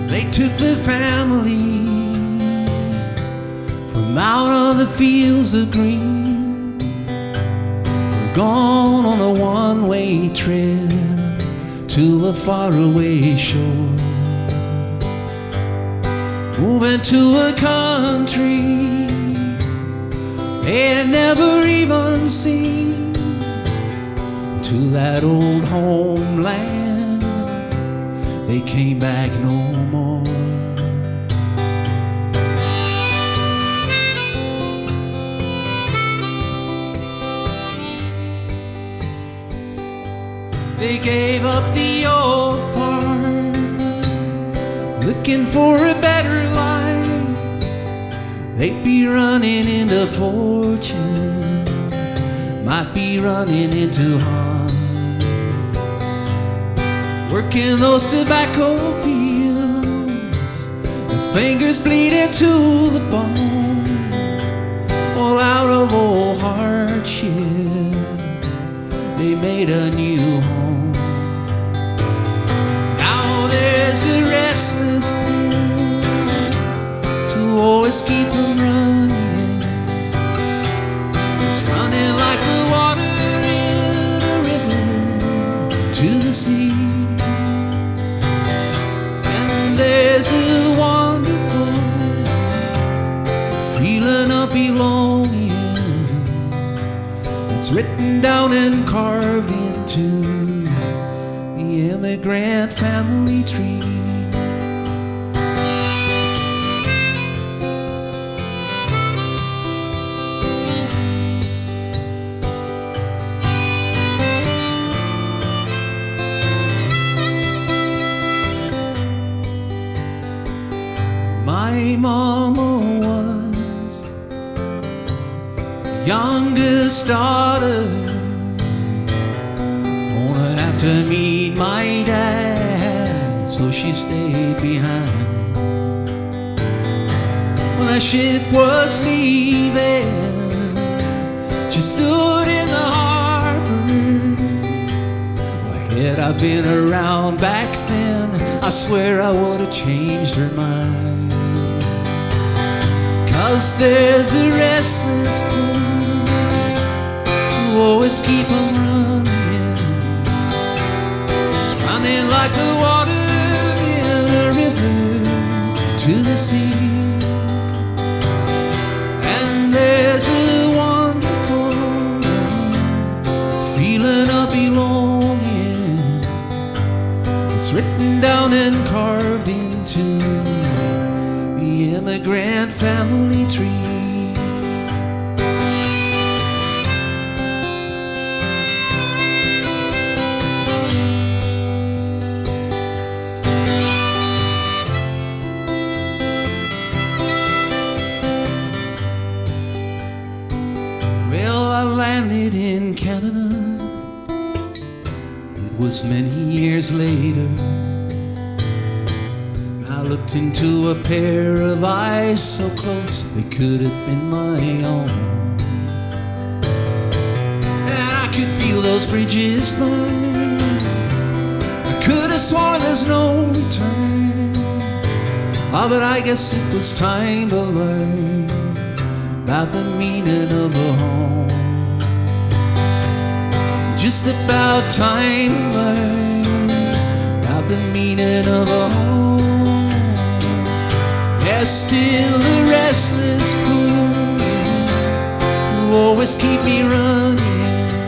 They took the family from out of the fields of green. We're gone on a one-way trip to a faraway shore, moving to a country they had never even seen, to that old homeland they came back no more. They gave up the old farm, looking for a better life. They'd be running into fortune, might be running into harm, working those tobacco fields, their fingers bleeding to the bone, all out of old hardship they made a new home. Now there's a restless pull to always keep them running. It's running like the water in a river to the sea. And there's a wonderful feeling of belonging. It's written down and carved into the immigrant family tree. My mama was the youngest daughter, gonna have to meet my dad, so she stayed behind. When the ship was leaving, she stood in the harbor. Why, had I been around back then, I swear I would have changed her mind. 'Cause there's a restless pull to always keep on running. It's running like the water in a river to the sea. And there's a wonderful feeling of belonging. It's written down and carved into the immigrant family tree. Well, I landed in Canada. It was many years later. I looked into a pair of eyes so close they could have been my own, and I could feel those bridges burn. I could have sworn there's no return. Oh, but I guess it was time to learn about the meaning of a home. Just about time to learn about the meaning of a home. There's still a restless pull who always keep me running.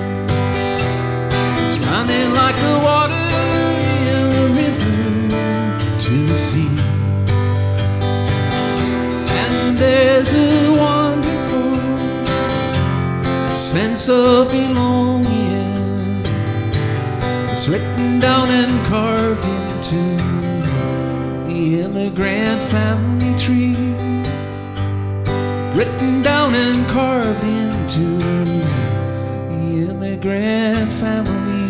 It's running like the water in a river to the sea. And there's a wonderful sense of belonging. It's written down and carved into the immigrant family tree. Written down and carved into the immigrant family